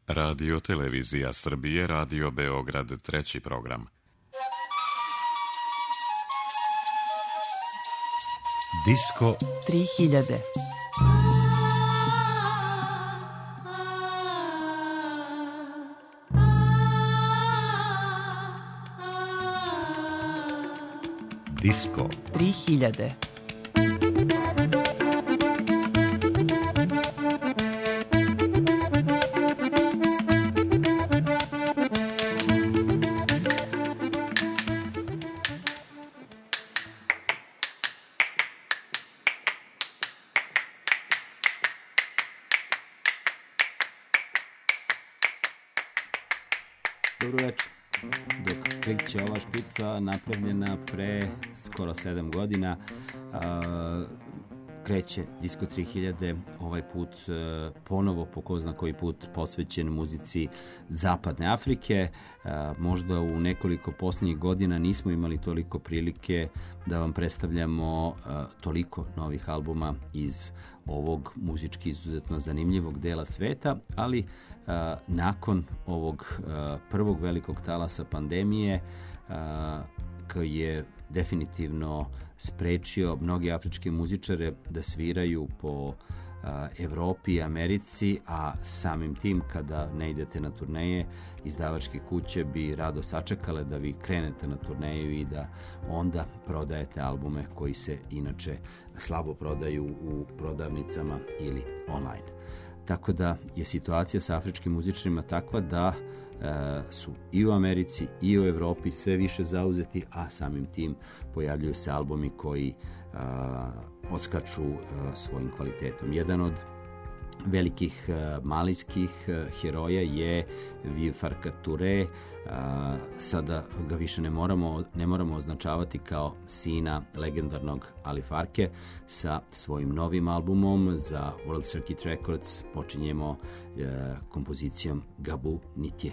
Radio Televizija Srbije, Radio Beograd, treći program. Disko 3000. Disko 3000. Dobro večer. Dok kreće ova špica napravljena pre skoro 7 godina, kreće Disko 3000, ovaj put ponovo po ko zna koji put posvećen muzici Zapadne Afrike. Možda u nekoliko posljednjih godina nismo imali toliko prilike da vam predstavljamo toliko novih albuma iz ovog muzički izuzetno zanimljivog dela sveta, ali nakon ovog prvog velikog talasa pandemije koji je definitivno sprečio mnogi afričke muzičare da sviraju po Evropi i Americi, a samim tim kada ne idete na turneje, izdavačke kuće bi rado sačekale da vi krenete na turneju i da onda prodajete albume koji se inače slabo prodaju u prodavnicama ili online. Tako da je situacija sa afričkim muzičarima takva da su i u Americi i u Evropi sve više zauzeti, a samim tim pojavljuju se albumi koji odskaču svojim kvalitetom. Jedan od velikih malijskih heroja je Vieux Farka Touré. Sada ga više ne moramo označavati kao sina legendarnog Ali Farke. Sa svojim novim albumom za World Circuit Records počinjemo kompozicijom Gabu Nitje.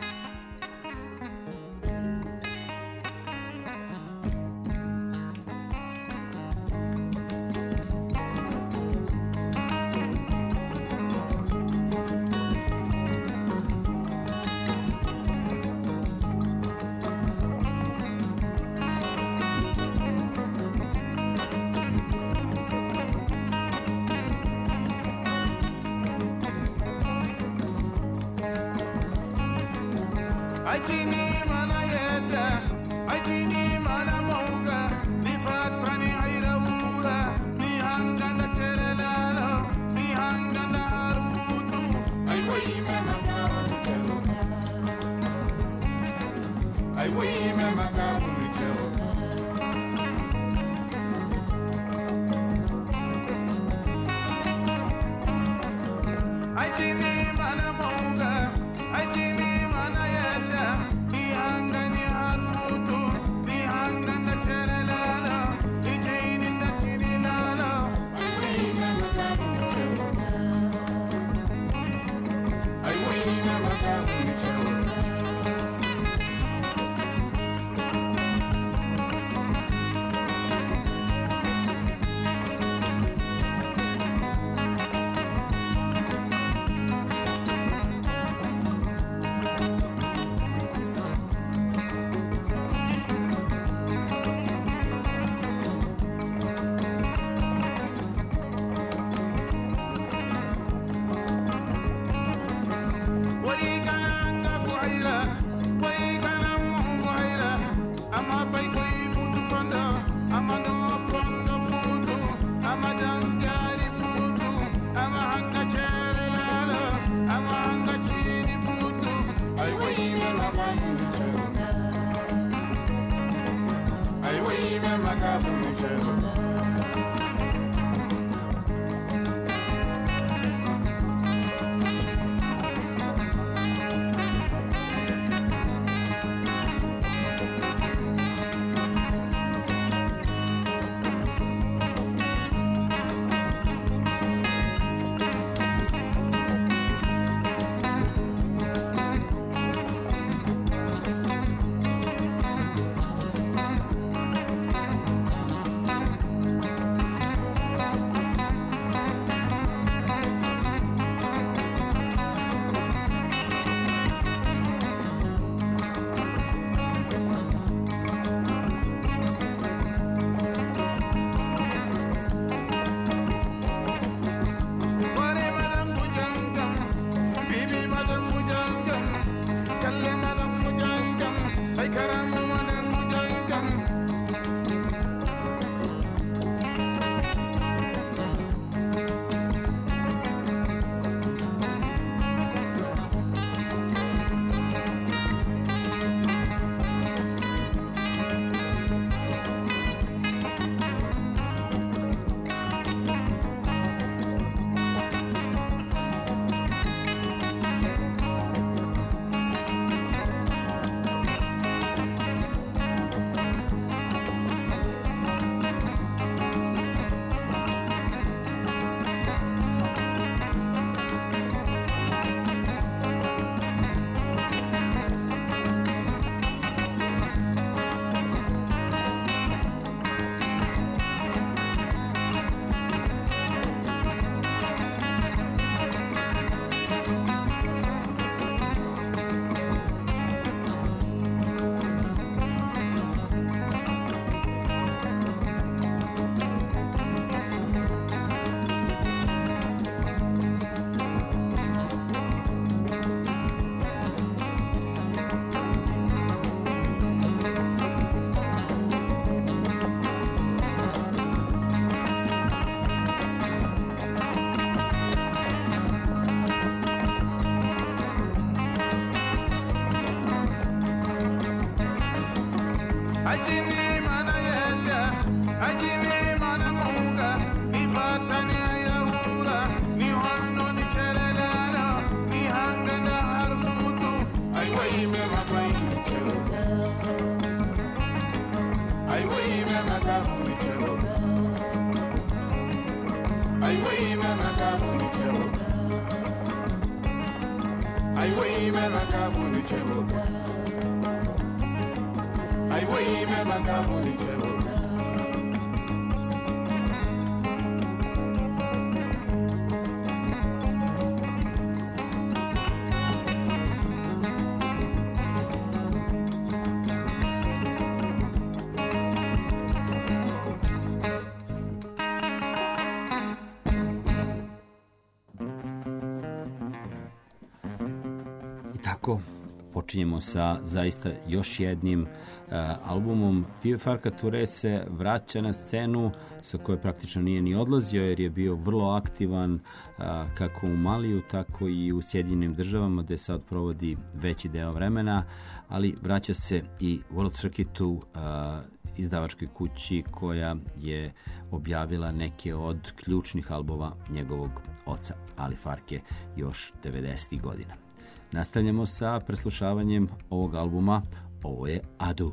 Tako počinjemo sa zaista još jednim albumom. Fio Farka Touré se vraća na scenu sa koje praktično nije ni odlazio, jer je bio vrlo aktivan kako u Maliju, tako i u Sjedinjenim Državama, gde sad provodi veći deo vremena, ali vraća se i World Circuitu, izdavačkoj kući koja je objavila neke od ključnih albuma njegovog oca, Ali Farke, još 90. godina. Nastavljamo sa preslušavanjem ovog albuma. Ovo je Adu.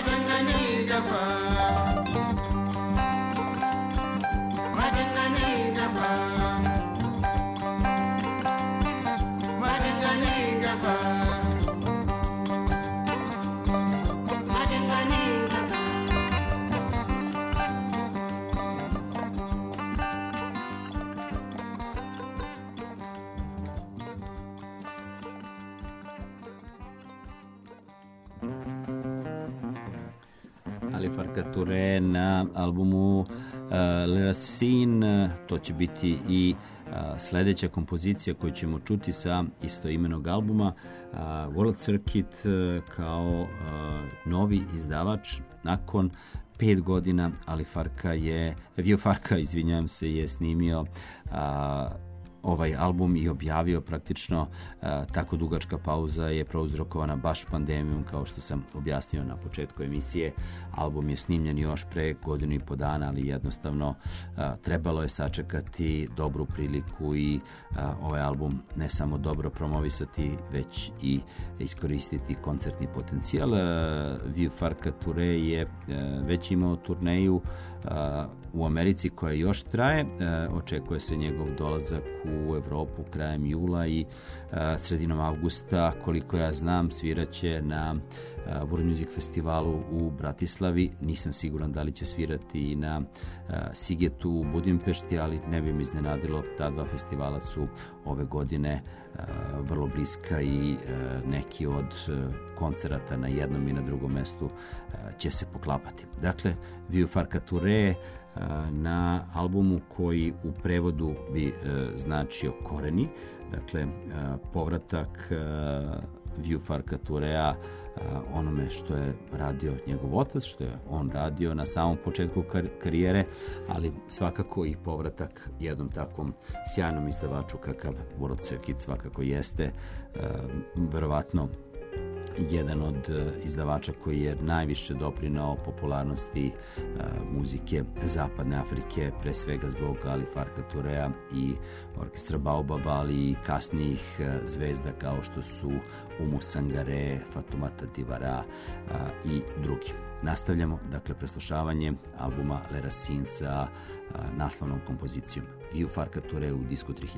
Ali Farka Touré na albumu Le Racine, to će biti i sledeća kompozicija koju ćemo čuti sa istoimenog albuma. World Circuit kao novi izdavač nakon 5 godina Ali Farka Vio Farka je snimio ovaj album i objavio praktično. Tako dugačka pauza je prouzrokovana baš pandemijom, kao što sam objasnio na početku emisije. Album je snimljen još pre 1.5 godina, ali jednostavno trebalo je sačekati dobru priliku i ovaj album ne samo dobro promovisati, već i iskoristiti koncertni potencijal. Vio Farka Touré je već imao turneju u Americi koja još traje. Očekuje se njegov dolazak u Evropu krajem jula i sredinom avgusta. Koliko ja znam, sviraće na World Music Festivalu u Bratislavi. Nisam siguran da li će svirati i na Sigetu u Budimpešti, ali ne bi mi iznenadilo. Ta dva festivala su ove godine vrlo bliska i neki od koncerata na jednom i na drugom mestu će se poklapati. Dakle, Vio Farka Touré na albumu koji u prevodu bi značio koreni, dakle povratak Vio Farka Touréa onome što je radio njegov otac, što je on radio na samom početku karijere, ali svakako i povratak jednom takvom sjajnom izdavaču kakav World Circuit svakako jeste. Verovatno jedan od izdavača koji je najviše doprinao popularnosti muzike Zapadne Afrike, pre svega zbog Ali Farka Touréa i orkestra Baobaba, ali i kasnijih zvezda kao što su Oumou Sangaré, Fatoumata Diawara i drugi. Nastavljamo, dakle, preslušavanje albuma Le Racine sa naslovnom kompozicijom Vio Farka Touré u Disku 3000.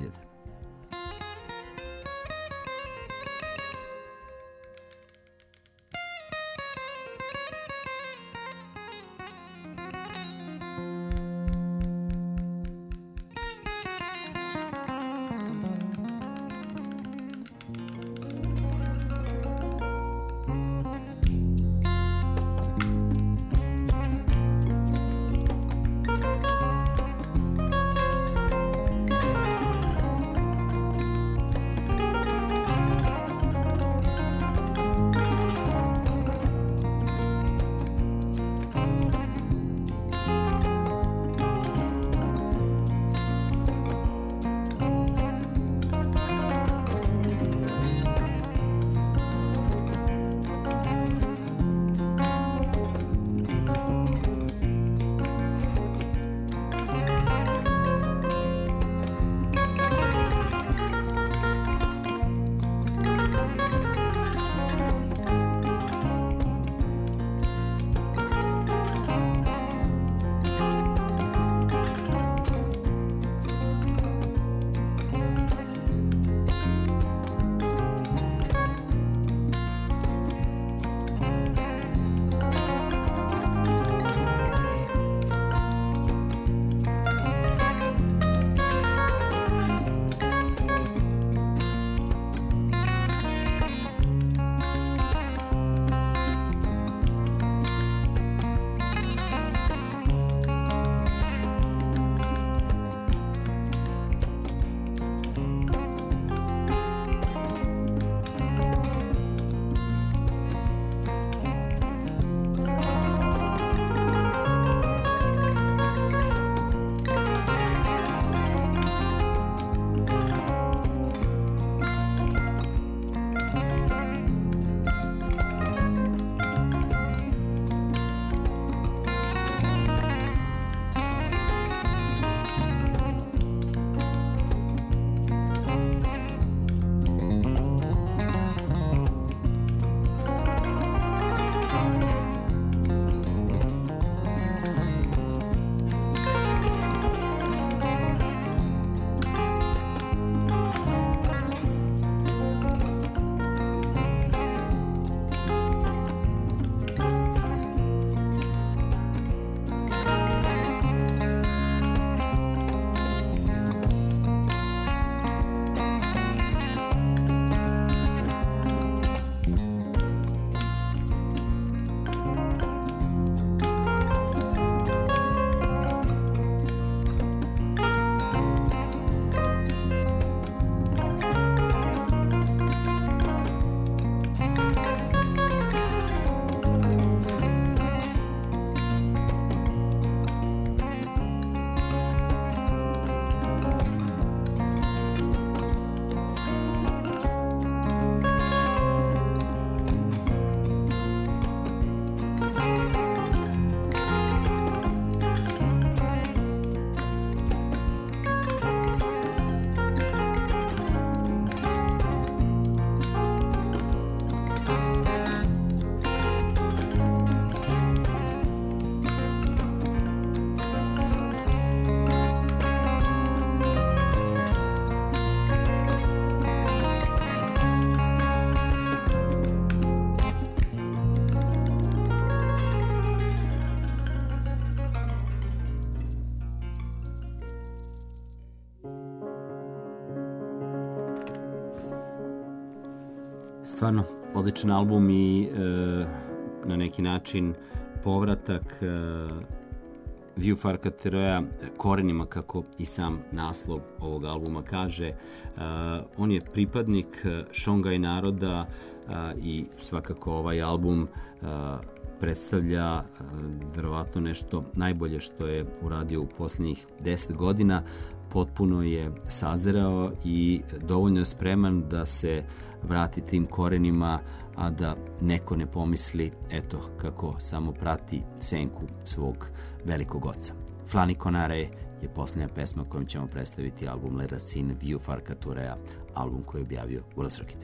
Stvarno, odličan album i na neki način povratak Viu Farka-Teroja korenima, kako i sam naslov ovog albuma kaže. On je pripadnik Šongaj naroda i svakako ovaj album predstavlja verovatno nešto najbolje što je uradio u posljednjih 10 godina. Potpuno je sazreo i dovoljno je spreman da se vrati tim korenima, a da neko ne pomisli eto kako samo prati senku svog velikog oca. Flani Konare je posljednja pesma kojom ćemo predstaviti album Le Racine Viu Farka-Teroja, album koji je objavio Ulas Rakit.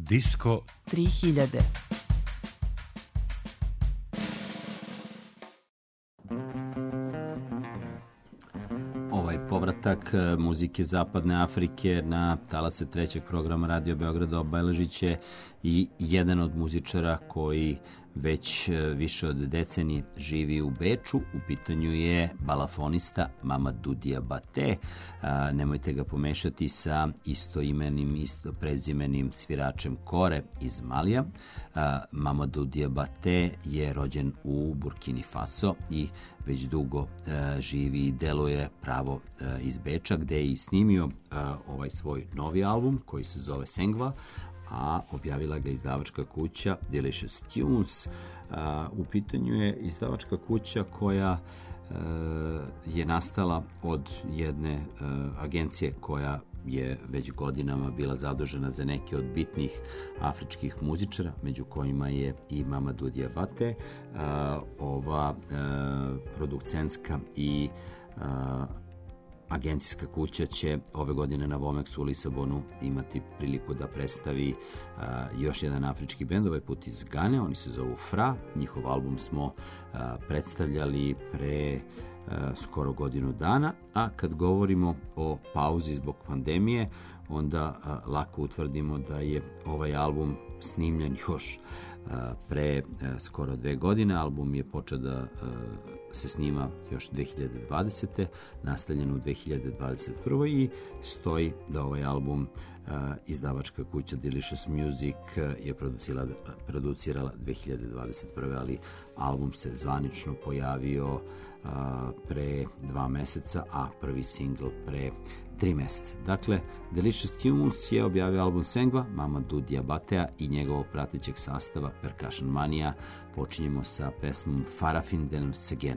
Disko 3000. Povratak muzike Zapadne Afrike na talase trećeg programa Radio Beograda obeležit će i jedan od muzičara koji već više od decenije živi u Beču. U pitanju je balafonista Mamadou Diabaté. Nemojte ga pomešati sa istoimenim, istoprezimenim sviračem kore iz Malija. Mamadou Diabaté je rođen u Burkini Faso i već dugo živi i deluje pravo iz Beča, gde je i snimio ovaj svoj novi album koji se zove Sengva, a objavila ga izdavačka kuća Delicious Tunes. U pitanju je izdavačka kuća koja je nastala od jedne agencije koja je već godinama bila zadužena za neke od bitnih afričkih muzičara, među kojima je i Mamadou Diabaté. Ova produkcenska i agencijska kuća će ove godine na Vomexu u Lisabonu imati priliku da predstavi još jedan afrički bend, ovaj put iz Gane. Oni se zovu Fra. Njihov album smo predstavljali pre skoro godinu dana, a kad govorimo o pauzi zbog pandemije, onda lako utvrdimo da je ovaj album snimljen još pre skoro 2 godine. Album je počeo da se snima još 2020. nastavljen u 2021. i stoji da ovaj album izdavačka kuća Delicious Music je producirala 2021. ali album se zvanično pojavio pre 2 meseca, a prvi singl pre 3 meseca. Dakle, Delicious Tunes je objavio album Sengva, Mamadou Diabatea i njegovog pratećeg sastava Percussion Mania. Počinjemo sa pesmom Farafin del Segena.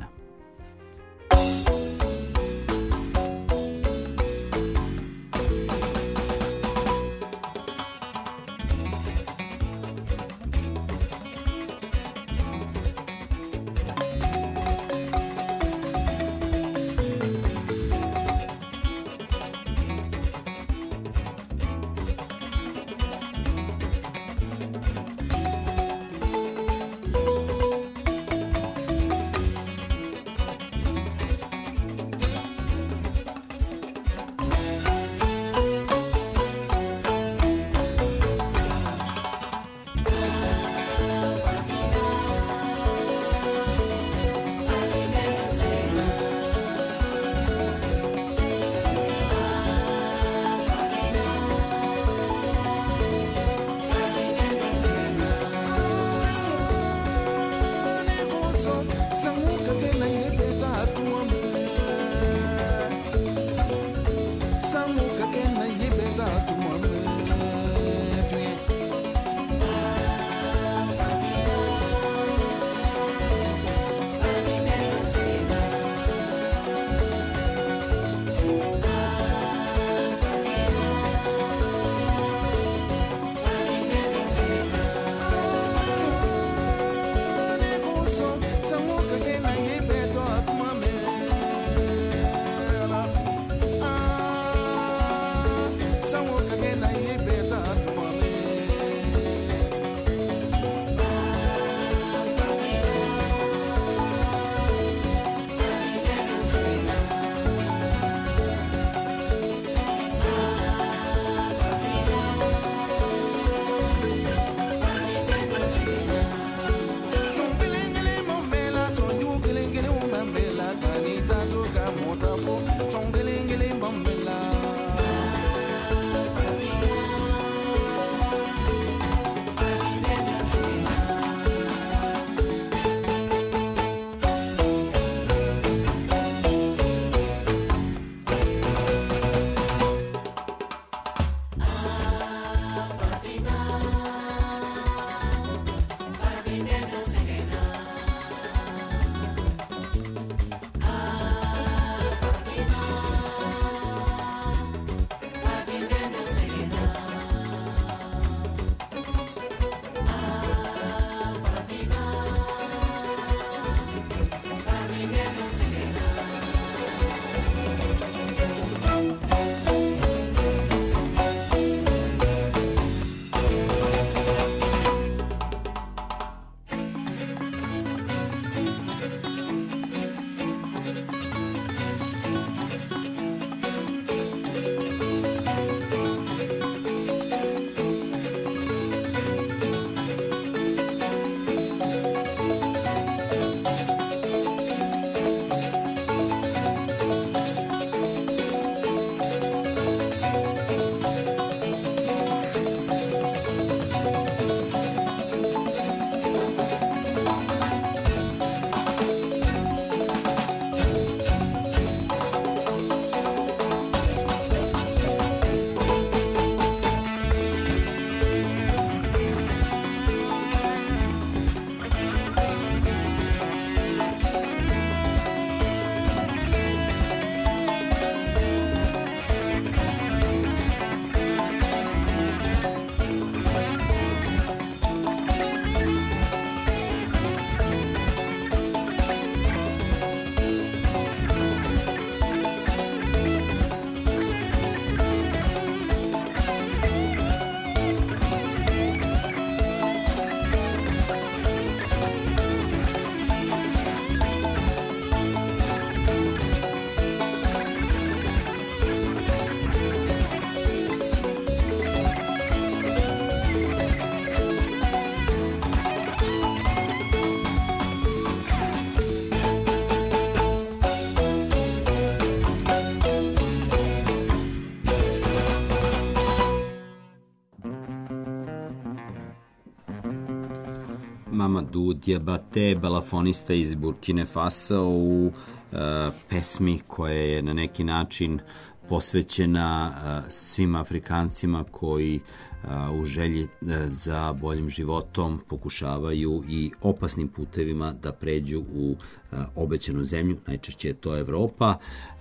Mamadou Diabaté, balafonista iz Burkine Faso, u pesmi koja je na neki način posvećena svim Afrikancima koji u želji za boljim životom pokušavaju i opasnim putevima da pređu u obećanu zemlju, najčešće je to Evropa.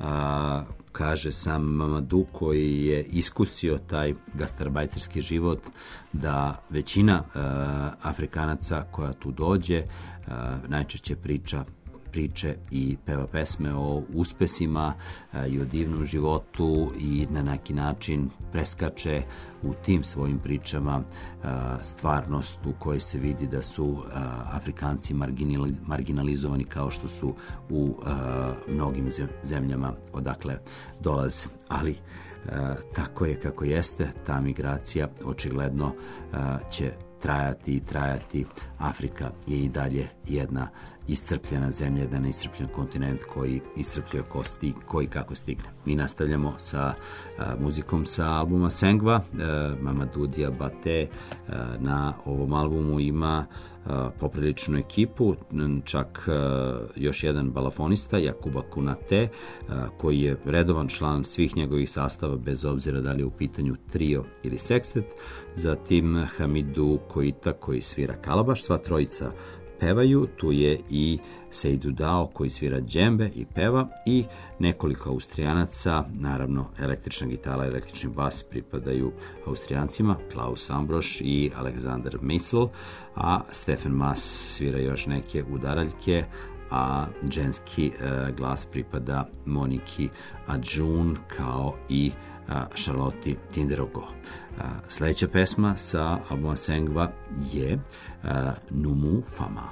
Kaže sam Mamadou, koji je iskusio taj gastarbajterski život, da većina Afrikanaca koja tu dođe najčešće priče i peva pesme o uspesima i o divnom životu i na neki način preskače u tim svojim pričama stvarnost u kojoj se vidi da su Afrikanci marginalizovani kao što su u mnogim zemljama odakle dolaze. Ali tako je kako jeste, ta migracija očigledno će trajati. Afrika je i dalje jedna iscrpljena zemlja, jedan iscrpljen kontinent koji iscrpljuje koji kako stigne. Mi nastavljamo sa muzikom sa albuma Sengva. Mamadou Diabaté na ovom albumu ima popriličnu ekipu, čak još jedan balafonista, Yakuba Konaté, koji je redovan član svih njegovih sastava, bez obzira da li je u pitanju trio ili sekstet, zatim Hamidou Koita koji svira kalabaš, sva trojica pevaju, tu je i Seydou Dao koji svira džembe i peva i nekoliko Austrijanaca, naravno električna gitara i električni bas pripadaju Austrijancima, Klaus Ambrosch i Alexander Meisel, a Stefan Mas svira još neke udaraljke, a ženski glas pripada Moniki Adjun kao i Charlotte Tinderogo. Sljedeća pesma sa albuma Sengva je Numu Fama.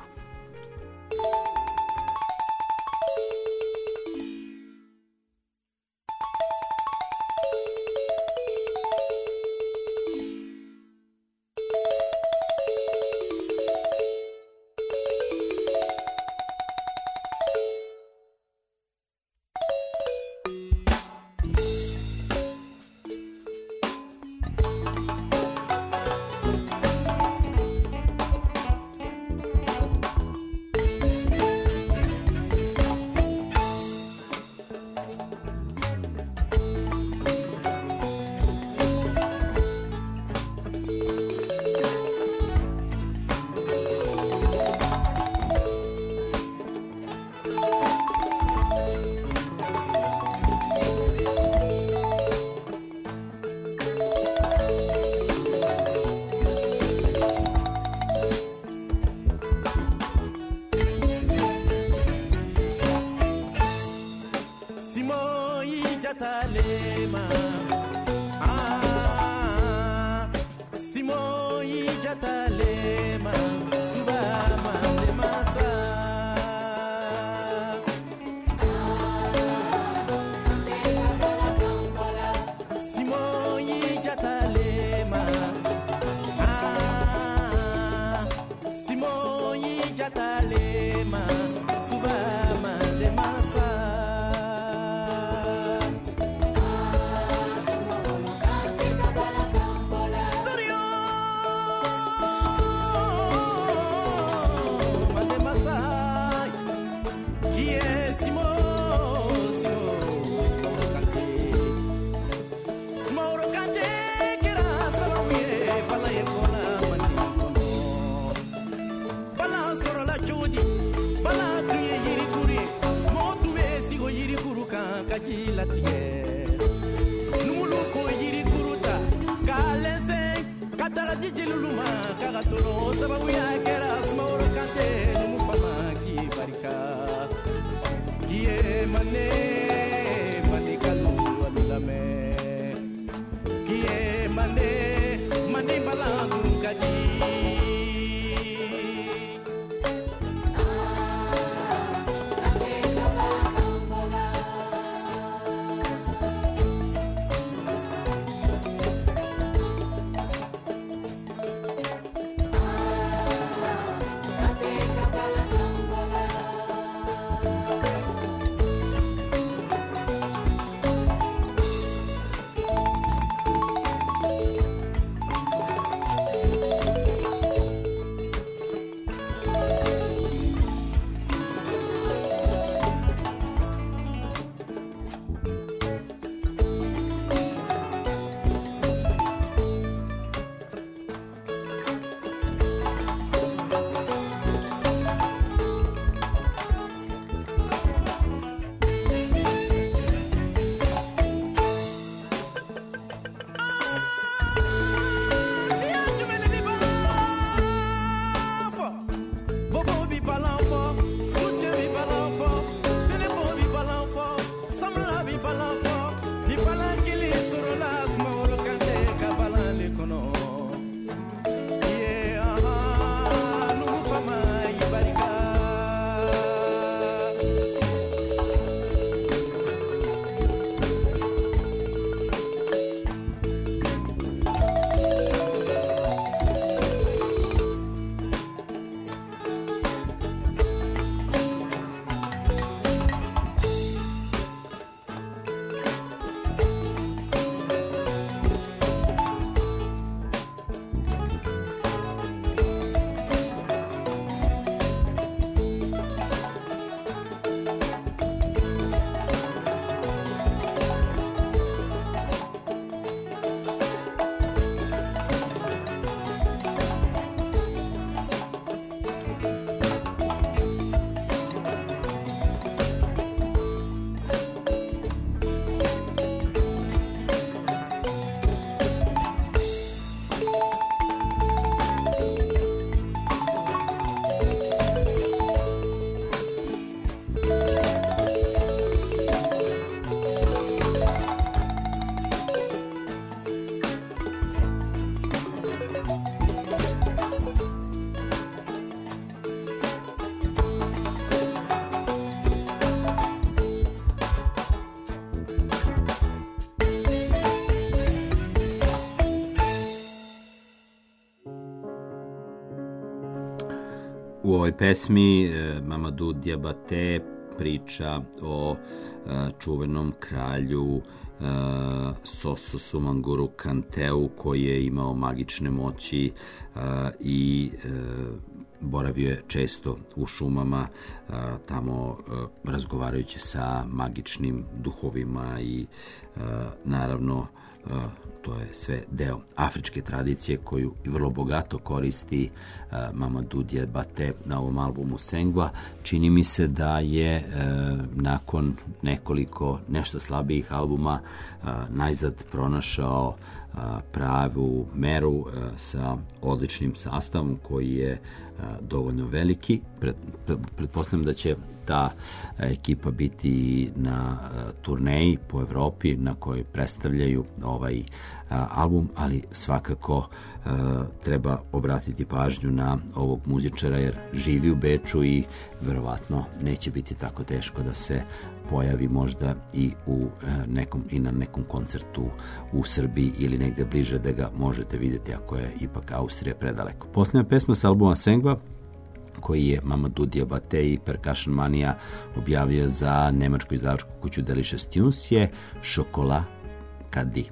U ovoj pesmi Mamadou Diabaté priča o čuvenom kralju Soso Sumanguru Kanteu, koji je imao magične moći i boravio je često u šumama, tamo razgovarajući sa magičnim duhovima i naravno to je sve deo afričke tradicije koju vrlo bogato koristi Mamadou Diabaté na ovom albumu Sengwa. Čini mi se da je nakon nekoliko nešto slabijih albuma najzad pronašao pravu meru sa odličnim sastavom koji je dovoljno veliki. Pretpostavljam da će ta ekipa biti na turneji po Evropi na kojoj predstavljaju ovaj album, ali svakako treba obratiti pažnju na ovog muzičara jer živi u Beču i verovatno neće biti tako teško da se pojavi možda i na nekom koncertu u Srbiji ili negde bliže da ga možete vidjeti ako je ipak Austrija predaleko. Posljednja pesma sa albuma Sengwa koji je Mamadou Diabaté i Percussion Mania objavio za nemačku izdavačku kuću Delicious Tunes je Chocolat Cadi.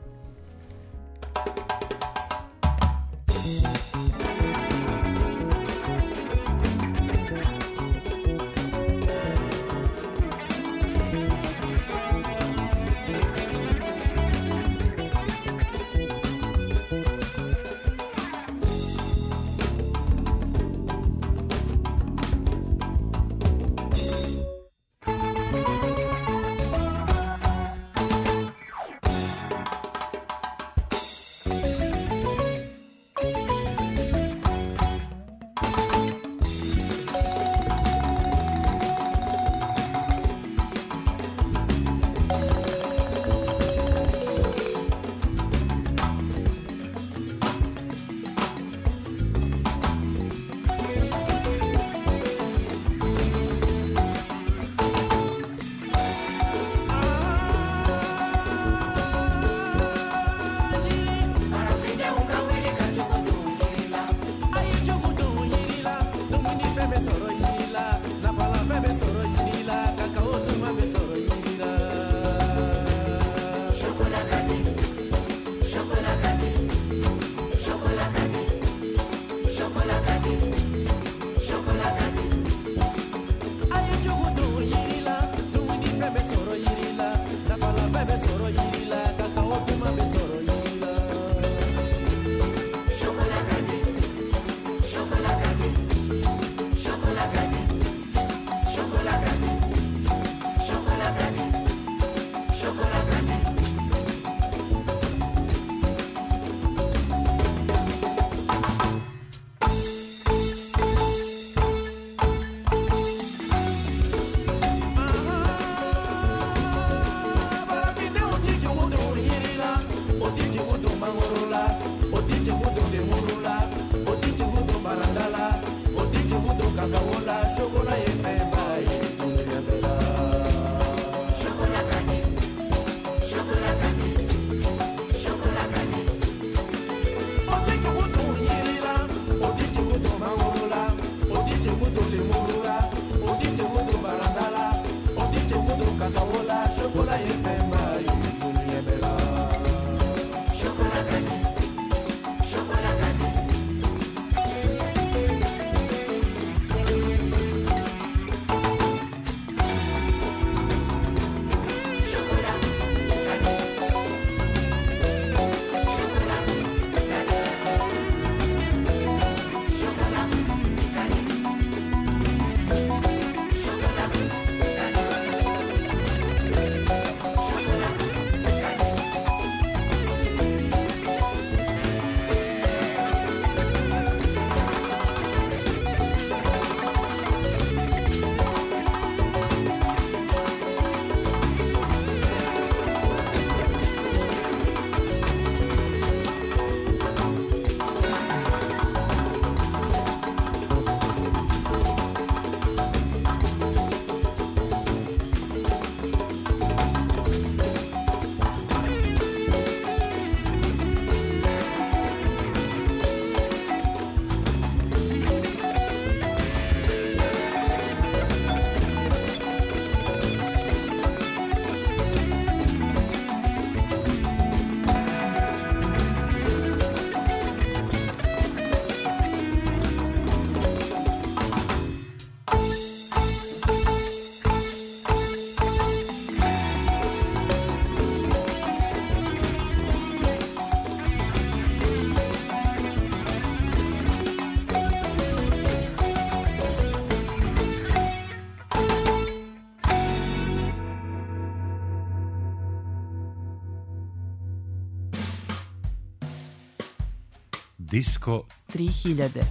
Disko 3000.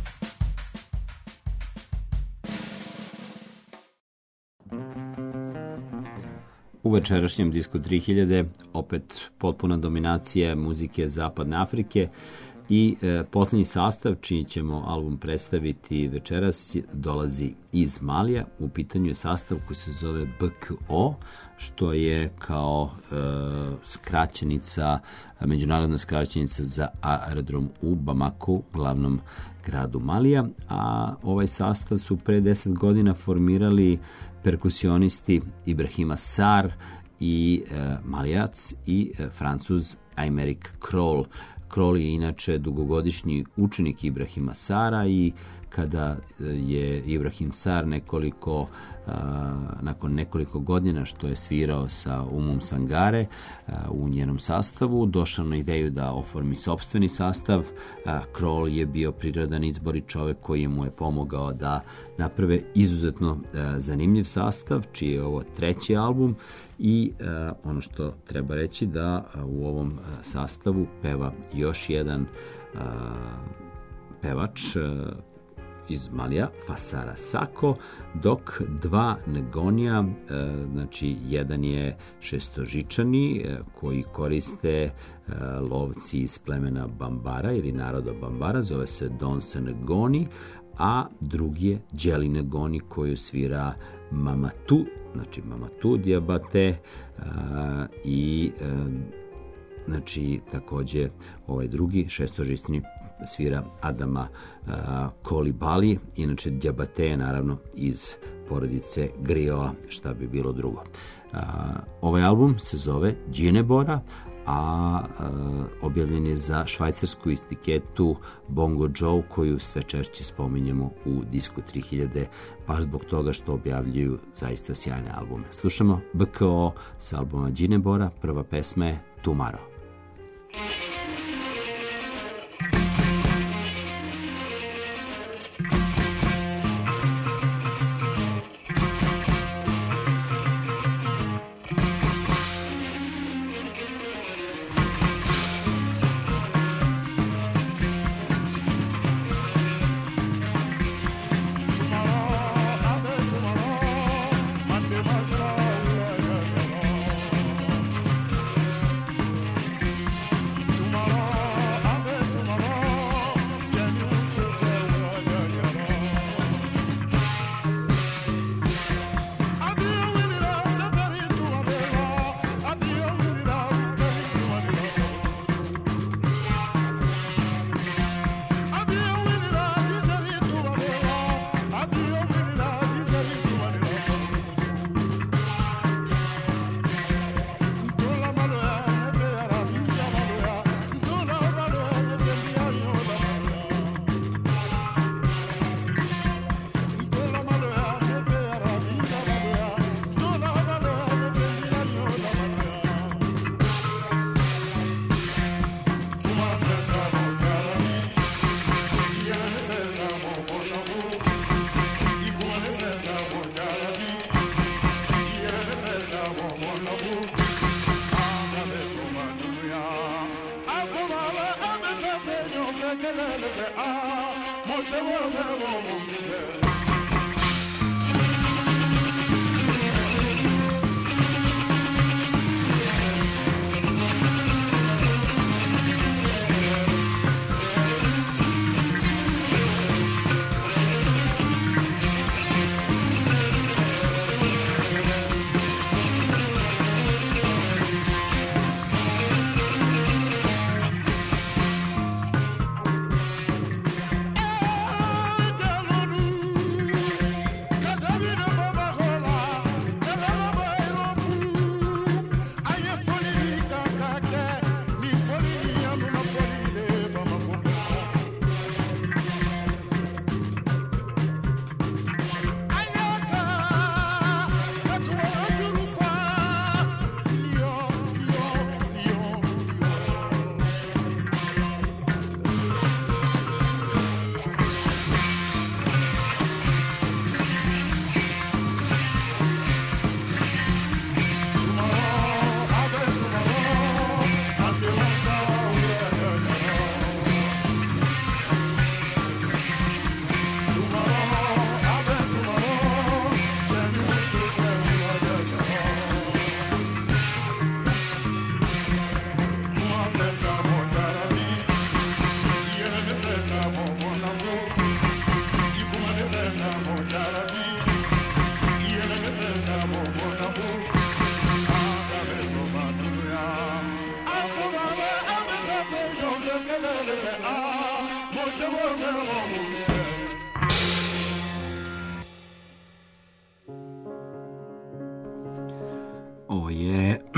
U večerašnjem Disku 3000 opet potpuna dominacija muzike Zapadne Afrike i posljednji sastav čiji ćemo album predstaviti večeras dolazi iz Malija. U pitanju je sastav koji se zove BKO, što je kao skraćenica, međunarodna skraćenica za aerodrom u Bamaku, glavnom gradu Malija, a ovaj sastav su pre 10 godina formirali perkusionisti Ibrahima Sarr i Malijac i Francuz Aymeric Krol. Krol je inače dugogodišnji učenik Ibrahima Sarra i kada je Ibrahim Sarr nakon nekoliko godina što je svirao sa Umum Sangare u njenom sastavu, došao na ideju da oformi sopstveni sastav. Krol je bio prirodan izbor i čovjek koji mu je pomogao da naprave izuzetno zanimljiv sastav, čiji je ovo 3. album. I ono što treba reći da u ovom sastavu peva još jedan pevač iz Malija, Fasara Sako, dok 2 Ngonija, znači jedan je šestožičani koji koriste lovci iz plemena Bambara ili naroda Bambara, zove se Donse Ngoni, a drugi je Đeli Ngoni koju svira Mamatu, znači Mamatu Diabate i znači također ovaj drugi šestožičani svira Adama Kolibali, inače Diabate je naravno iz porodice Grioa, šta bi bilo drugo. Ovaj album se zove Džinebora, a objavljen je za švajcarsku etiketu Bongo Joe, koju sve češće spominjemo u Disku 3000, pa zbog toga što objavljuju zaista sjajne albume. Slušamo BKO sa albuma Džinebora, prva pesma je Tomorrow. Lulu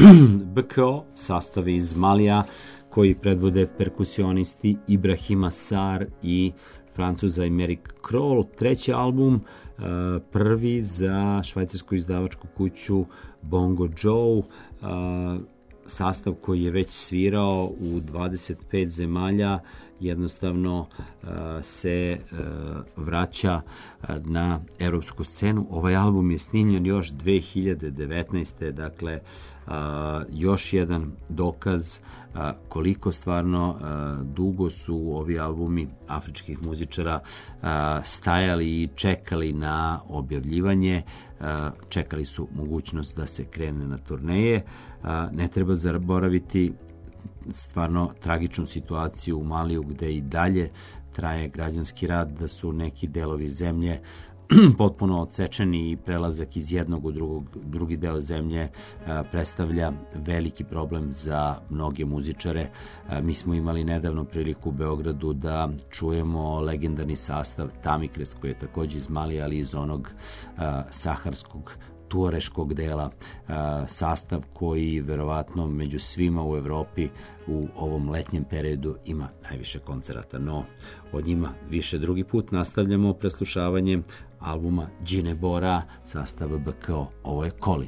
BKO, sastav iz Malija, koji predvode perkusionisti Ibrahima Sar i Francuza Emerick Kroll. Treći album, prvi za švajcarsku izdavačku kuću Bongo Joe, sastav koji je već svirao u 25 zemalja, jednostavno se vraća na evropsku scenu. Ovaj album je snimljen još 2019. Dakle, još jedan dokaz koliko stvarno dugo su ovi albumi afričkih muzičara stajali i čekali na objavljivanje, čekali su mogućnost da se krene na turneje. Ne treba zaboraviti stvarno tragičnu situaciju u Maliju gde i dalje traje građanski rat, da su neki delovi zemlje potpuno odsečeni i prelazak iz jednog u drugi deo zemlje predstavlja veliki problem za mnoge muzičare. Mi smo imali nedavno priliku u Beogradu da čujemo legendarni sastav Tamikres, koji je takođe iz Malija, ali iz onog saharskog tuareškog dela, sastav koji verovatno među svima u Evropi u ovom letnjem periodu ima najviše koncerata, no od njima više drugi put. Nastavljamo preslušavanjem albuma Džine Bora, sastava BKO. Ovo je Koli.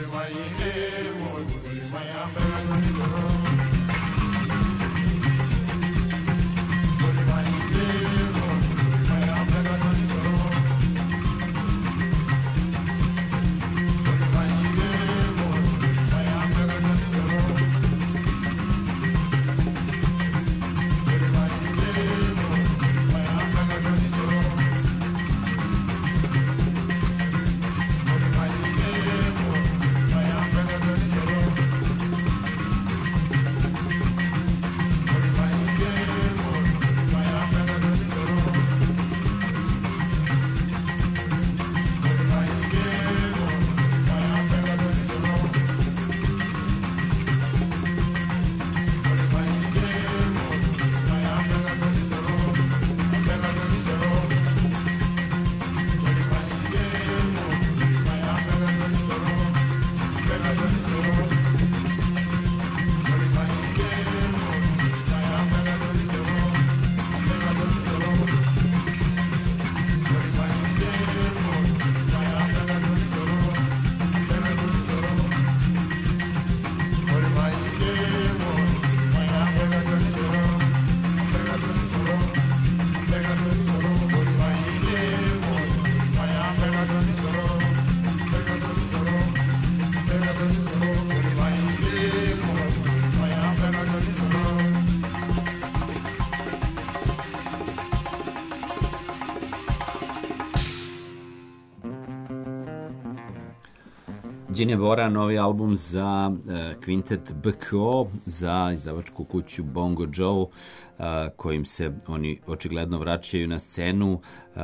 Gine Bora, novi album za kvintet BKO, za izdavačku kuću Bongo Joe, kojim se oni očigledno vraćaju na scenu.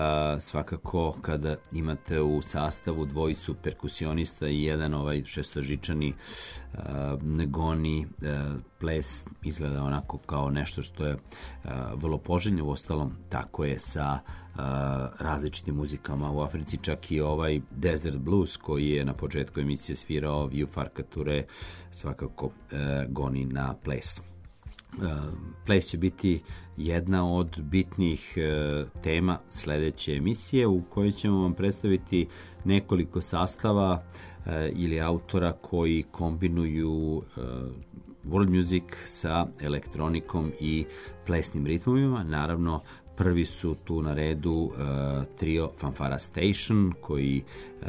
Svakako kada imate u sastavu dvojicu perkusionista i jedan ovaj šestožičani goni ples, izgleda onako kao nešto što je vrlo poželjno. Uostalom, tako je sa različitim muzikama u Africi, čak i ovaj Desert Blues koji je na početku emisije svirao Vieux Farka Touré svakako goni na ples. Ples će biti jedna od bitnih tema sledeće emisije u kojoj ćemo vam predstaviti nekoliko sastava ili autora koji kombinuju world music sa elektronikom i plesnim ritmovima. Naravno, prvi su tu na redu trio Fanfara Station, koji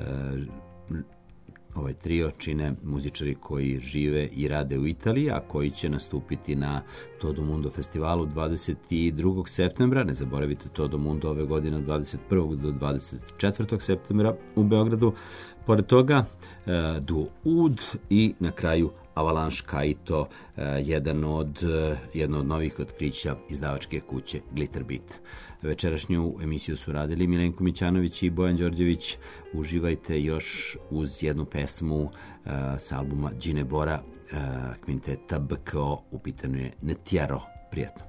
ovaj trio čine muzičari koji žive i rade u Italiji, a koji će nastupiti na Todo Mundo festivalu 22. septembra. Ne zaboravite, Todo Mundo ove godine od 21. do 24. septembra u Beogradu. Pored toga, duo Ud i na kraju Avalanche Kaito, jedno od novih otkrića izdavačke kuće Glitter Beat. Večerašnju emisiju su radili Milenko Mićanović i Bojan Đorđević. Uživajte još uz jednu pesmu sa albuma Gine Bora, kvinteta BKO, u pitanju je Netjaro. Prijatno.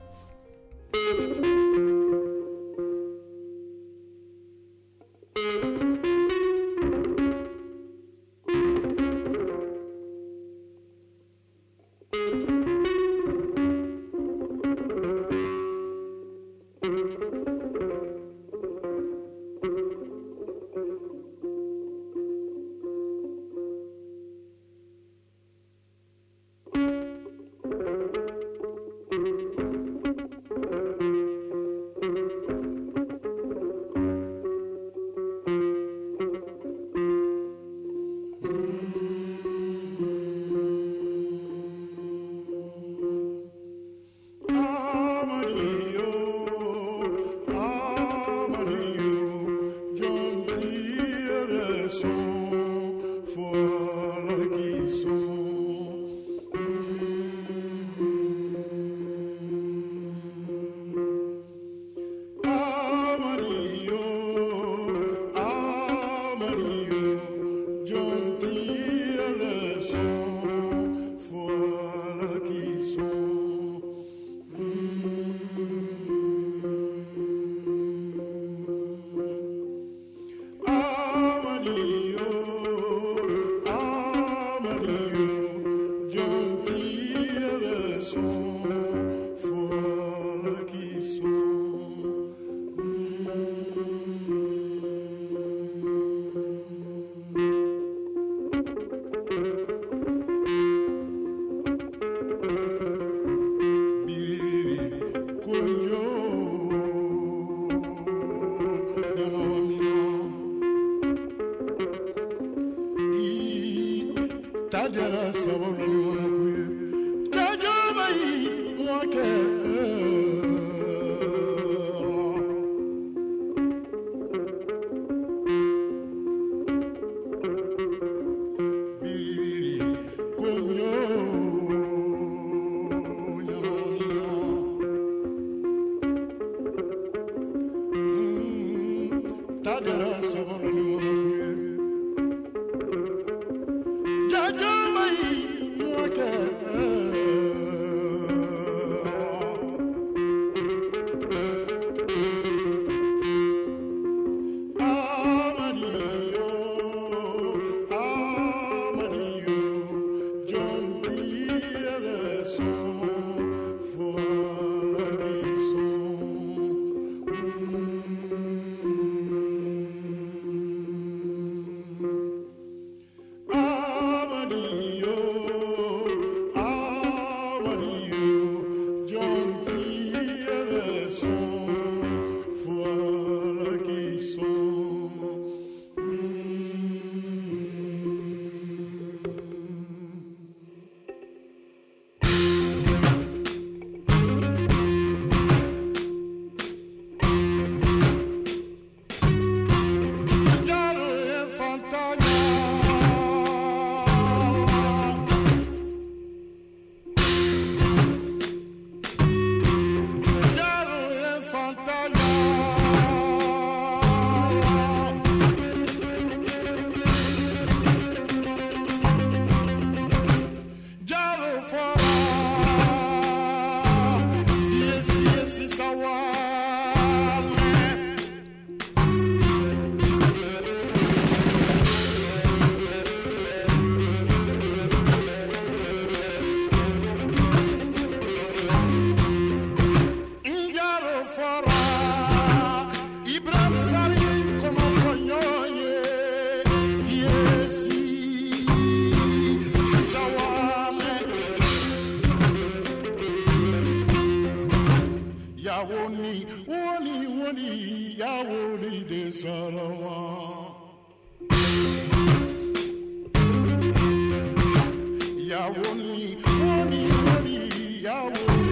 Yawoni, woni, woni, yawoni.